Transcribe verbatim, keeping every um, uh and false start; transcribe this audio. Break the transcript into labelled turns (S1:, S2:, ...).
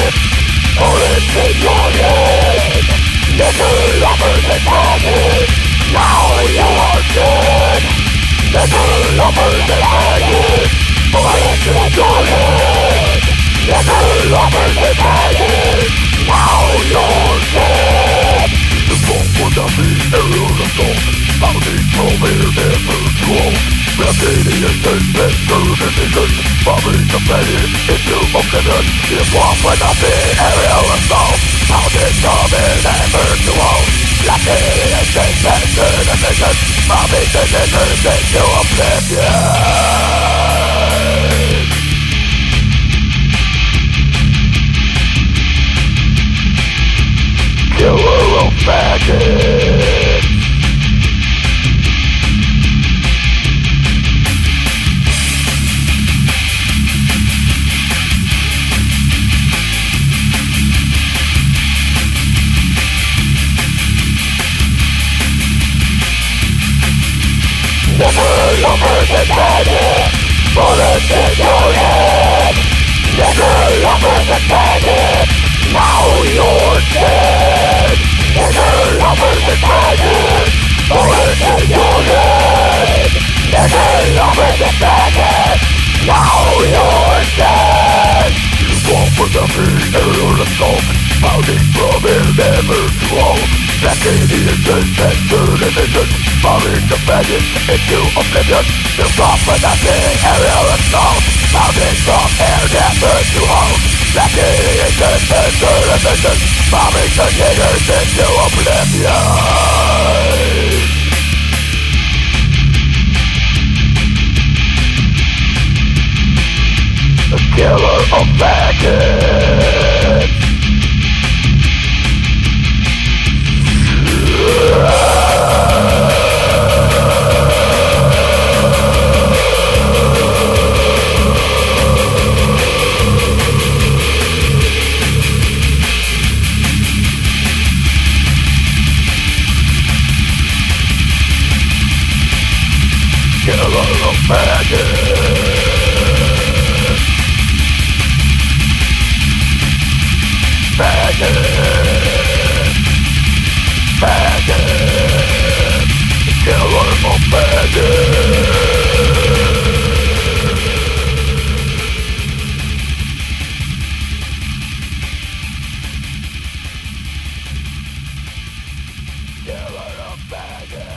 S1: Bullets in your head, little lovers and maggots. Now you are dead, little lovers and maggots. Bullets in your head, little lovers and maggots. Now you're dead. The song for the aerial assault, bounding from air never to hold. Reptilian inventor decision, bombing the planet into oblivion. It was when the aerial assault, bounding from air never to hold. Reptilian inventor decision, bombing the planet into oblivion. Killer of maggots. Never lovers and maggots. Bullets in your head. Never lovers and maggots. Now you're dead. Never lovers and maggots. Bullets in your head. Never lovers and maggots. Now you're dead. You fall for the aerial assault, bounding from air never to hold. Reptilians inventor decision, bombing the maggots into oblivion. You fall for the aerial assault, bounding from air never to hold. Reptilians inventor decision, bombing the niggers into oblivion. The killer of maggots. Killer of maggots. Maggots. Maggots. Killer of maggots. Killer of maggots.